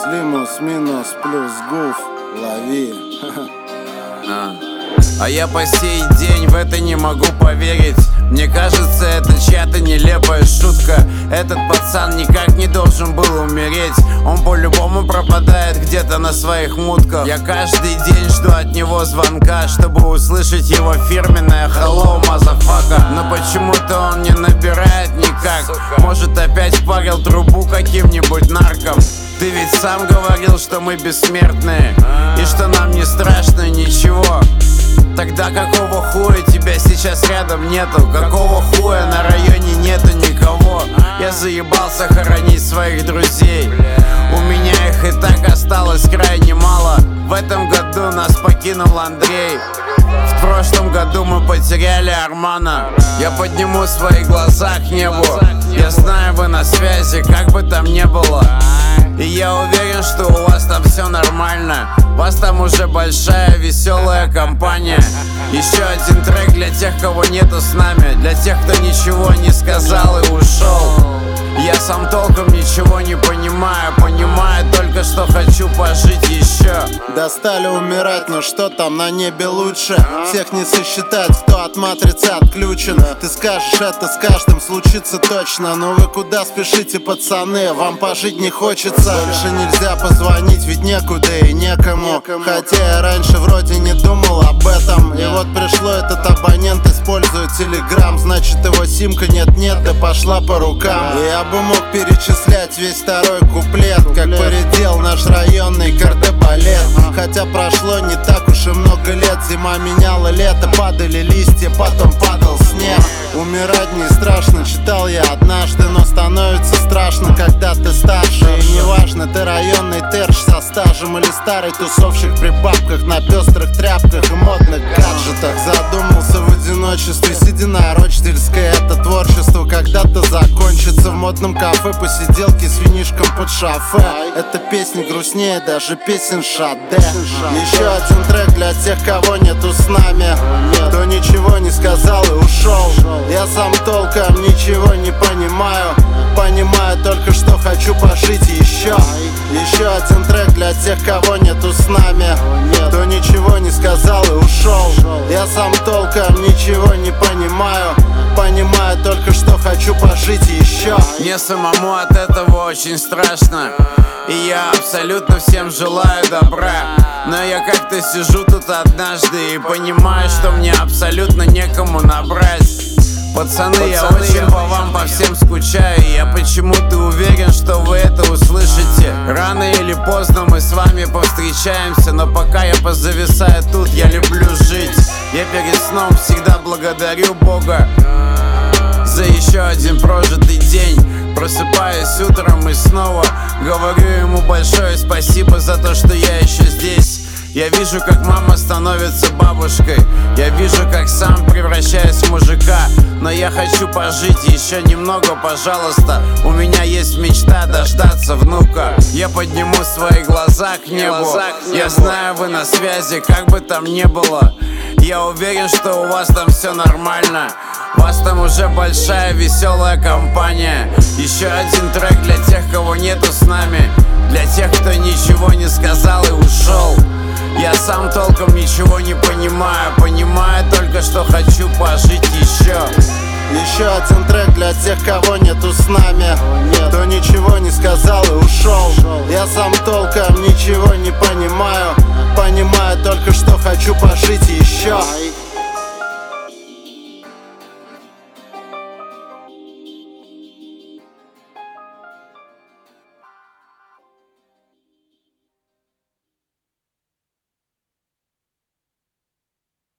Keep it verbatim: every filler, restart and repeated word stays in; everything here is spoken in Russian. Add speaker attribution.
Speaker 1: Лимус, минус, плюс, гуф, лови.
Speaker 2: А. а я по сей день в это не могу поверить. Мне кажется, это чья-то нелепая шутка. Этот пацан никак не должен был умереть. Он по-любому пропадает где-то на своих мутках. Я каждый день жду от него звонка, чтобы услышать его фирменное hello, motherfucker. Но почему-то он не набирает никак. Может, опять впарил трубу каким-нибудь нарком. Ты ведь сам говорил, что мы бессмертные и что нам не страшно ничего. Тогда какого хуя тебя сейчас рядом нету? Какого хуя на районе нету никого? Я заебался хоронить своих друзей. У меня их и так осталось крайне мало. В этом году нас покинул Андрей. В прошлом году мы потеряли Армана. Я подниму свои глаза к небу. Я знаю, вы на связи, как бы там ни было. И я уверен, что у вас там все нормально. У вас там уже большая веселая компания. Еще один трек для тех, кого нету с нами. Для тех, кто ничего не сказал и ушел. Я сам толком ничего не понимаю. Понимаю только, что хочу пожить еще.
Speaker 1: Достали умирать, но что там на небе лучше? Всех не сосчитать, кто от матрицы отключен. Ты скажешь, это с каждым случится точно. Но вы куда спешите, пацаны? Вам пожить не хочется. Больше нельзя позвонить, ведь некуда и некому. Хотя я раньше вроде не думал об этом. И вот пришло, этот абонент использует телеграм. Значит, его симка нет-нет, да пошла по рукам. И я бы мог перечислять весь второй куплет, как поредел наш районный кардебалет. Хотя прошло не так уж и много лет. Зима меняла лето, падали листья, потом падал снег. Умирать не страшно, читал я однажды. Но становится страшно, когда ты старше. И неважно, ты районный терш со стажем или старый тусовщик при бабках на пестрых тряпках и модных гаджетах. Задумался в одиночестве, сидя на Рочдельской. Это творчество когда-то закончится. В модном кафе посиделки с винишком под шофе. Эта песня грустнее даже песен Шаде. Еще один трек для тех, кого нету с нами, кто ничего не сказал и ушел. Я сам толком ничего не понимаю. Понимаю только, что хочу пожить еще. Еще один трек для тех, кого нету с нами, кто ничего не сказал и ушел. Я сам толком ничего не понимаю. Понимаю только, что хочу пожить еще.
Speaker 2: Мне самому от этого очень страшно. И я абсолютно всем желаю добра. Но я как-то сижу тут однажды и понимаю, что мне абсолютно некому набрать. Пацаны, Пацаны я очень по вам по всем скучаю. И я почему-то уверен, что вы это услышите. Рано или поздно мы с вами повстречаемся. Но пока я позависаю тут, я люблю жить. Я перед сном всегда благодарю Бога за еще один прожитый день. Просыпаюсь утром и снова говорю ему большое спасибо за то, что я еще здесь. Я вижу, как мама становится бабушкой. Я вижу, как сам превращаюсь в мужика. Но я хочу пожить еще немного, пожалуйста. У меня есть мечта дождаться внука. Я подниму свои глаза к небу. Я знаю, вы на связи, как бы там ни было. Я уверен, что у вас там все нормально. У вас там уже большая веселая компания. Еще один трек для тех, кого нету с нами. Для тех, кто ничего не сказал и ушел. Я сам толком ничего не понимаю. Понимаю только, что хочу пожить еще.
Speaker 1: Еще один трек для тех, кого нету с нами, кто ничего не сказал и ушел. Я сам толком ничего не понимаю. Понимаю только, что хочу пожить еще.